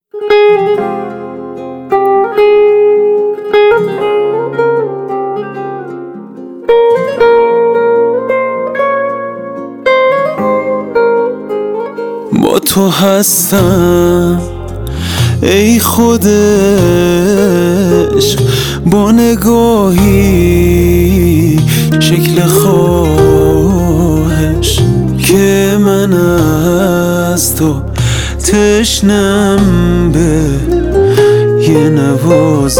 با تو هستم ای خود عشق، با نگاهی شکل خواهش که من از تو تشنم به یه نوازش.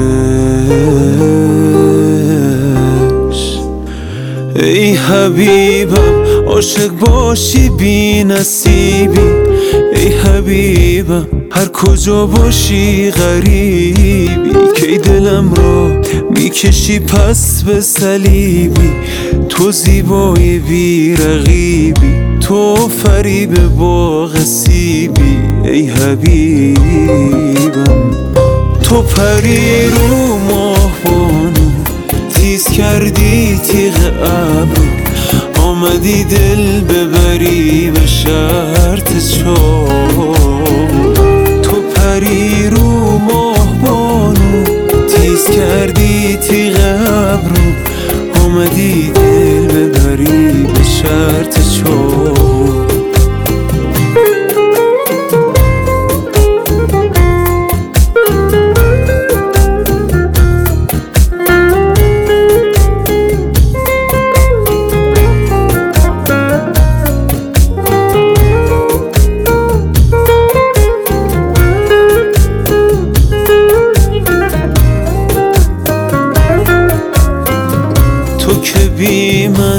ای حبیبم عاشق باشی بی نصیبی، ای حبیبم هر کجا باشی غریبی، کی دلم را میکشی پس به صلیبی. تو زیبای بی رقیبی، تو فریب باغ سیبی، ای حبیبم. تو پری رو ماه بانو، تیز کردی تیغ ابرو، آمدی دل ببری به شرط چاه. تو پری رو ماه بانو، تیز کردی تیغ ابرو، آمدی دل ببری به شرط چاه. تو که بی من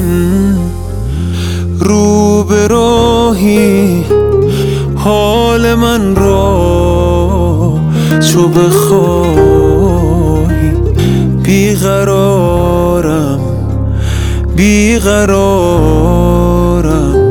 رو به راهی، حال من را چو بخواهی. بیقرارم بیقرارم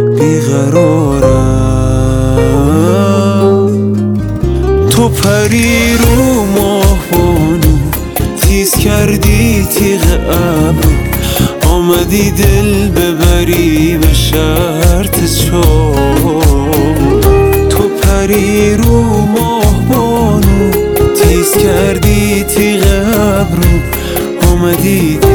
بیقرارم. تو پری رو ماه بانو، تیز کردی تیغ ابرو، آمدی دل ببری به شرط چاه. تو پری رو ماه بانو، تیز کردی تیغ ابرو، آمدی